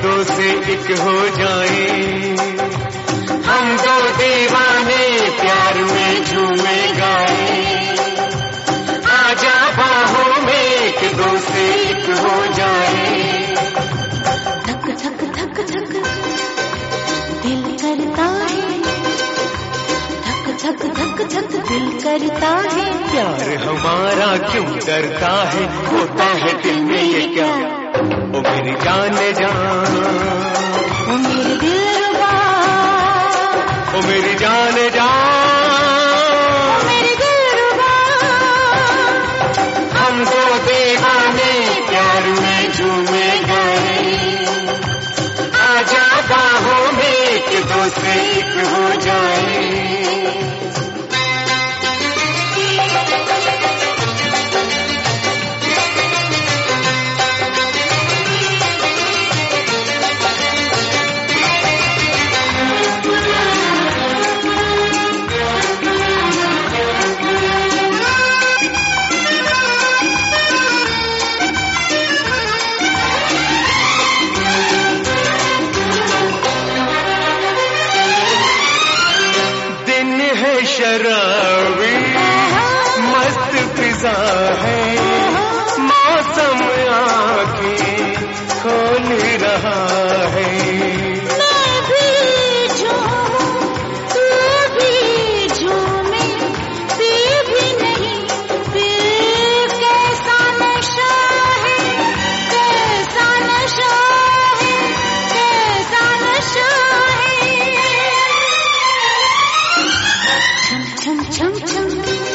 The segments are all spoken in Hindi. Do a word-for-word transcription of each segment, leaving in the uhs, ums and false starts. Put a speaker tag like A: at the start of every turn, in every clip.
A: दो से एक हो जाए। हम दो दीवाने प्यार में झूमे गाए, आजा बाहों में कि दो से एक हो जाए।
B: धक धक धक धक दिल करता है, धक धक धक धक दिल करता है।
A: प्यार हमारा क्यों डरता है, होता है दिल में ये क्या। ओ मेरी जान जान,
B: ओ मेरे दिलरुबा,
A: ओ मेरी जान जान,
B: ओ मेरे दिलरुबा।
A: हम दो दीवाने प्यार में झूमे गए, आजा बाहों में कि दो से एक हो जाए। शराबी मस्त फिजा है, मौसम आँखें खोल रहा है।
B: मैं भी झूमूं, तू भी झूमे, फिर भी नहीं, फिर कैसा नशा है, कैसा नशा है, कैसा नशा है। छम छम छम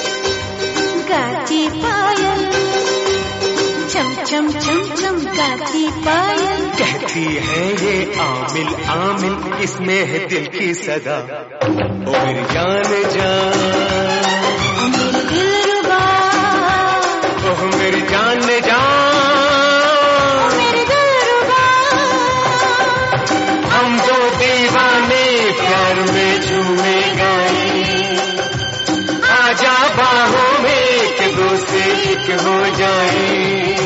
B: गाती पायल, छम छम छम छम गाती पायल।
A: कहती है ये आमिल आमिल, इसमें है दिल की सदा। ओ मेरी जान जान,
B: ओ मेरे दिलरुबा,
A: ओ मेरी जान जान,
B: ओ मेरे दिलरुबा।
A: हम दो दीवाने प्यार में झूमे गए, आजा बाहों में कि दो से एक हो जाए।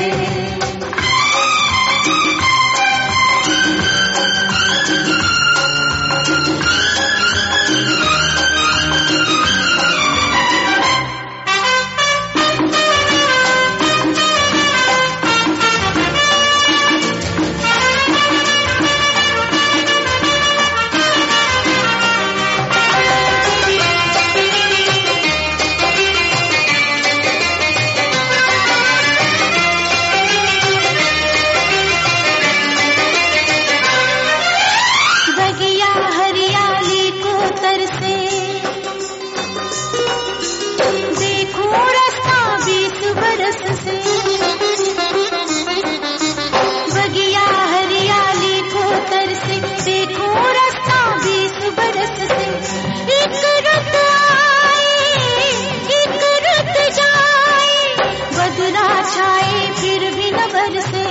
B: बगिया हरियाली को तरसे, देखो रास्ता बीस बरस से। एक रुत आए, एक रुत जाए, बदला छाए फिर भी न बरसे।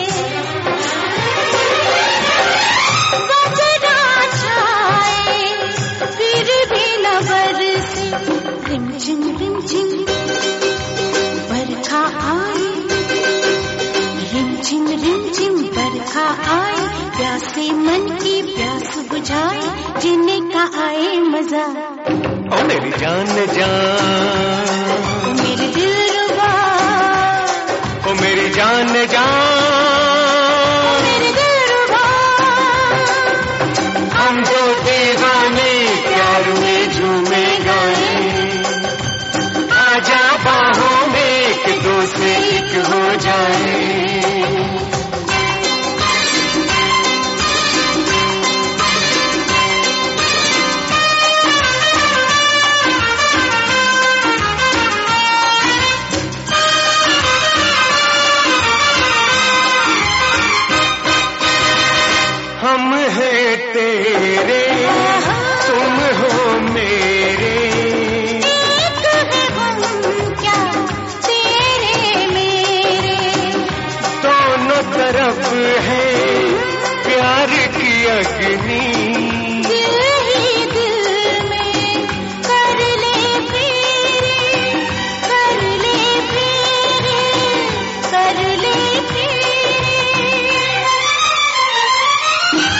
B: बदला छाए फिर भी न बरसे। रिमझिम रिमझिम बरखा आए, रिमझिम रिमझिम बरखा आए, प्यासे मन की प्यास बुझाए, जीने का आए मजा।
A: ओ मेरी जान जान,
B: ओ मेरे दिलरुबा,
A: ओ मेरी जान जान,
B: ओ मेरे दिलरुबा।
A: हम दो दीवाने प्यार में झूमे गए, आजा बाहों में कि दो से एक हो जाए। हम हैं तेरे, तुम हो मेरे,
B: एक है हम क्या तेरे मेरे।
A: दोनों तरफ है प्यार की अग्नि।
B: दिल ही दिल में कर ले फेरे, कर ले फेरे, कर ले फेरे।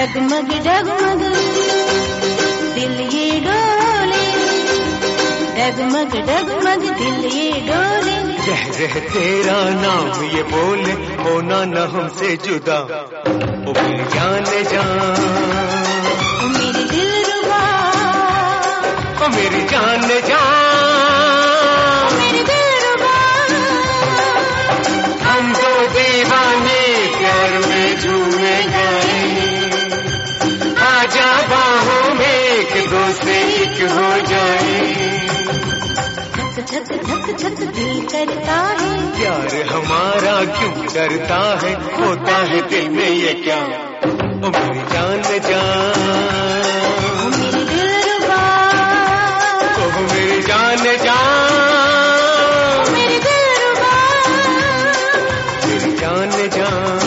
B: डगमग डगमग दिल ये डोले, डगमग डगमग दिल ये डोले।
A: रह रह तेरा नाम ये बोले, होना न हमसे जुदा, ओ मेरी जान जान,
B: ओ मेरी दिलरुबा,
A: ओ मेरी जान जान,
B: ओ मेरी दिलरुबा।
A: हम तो दीवाने प्यार में झूमे गए, आजा बाहों में एक दो से एक हो जाए।
B: धक धक धक दिल करता है,
A: प्यार हमारा क्यों डरता है, होता है दिल में ये क्या, ओ मेरी जान जान,
B: ओ मेरी दिलरुबा,
A: ओ मेरी जान जान,
B: ओ मेरी दिलरुबा।
A: मेरी जान जान।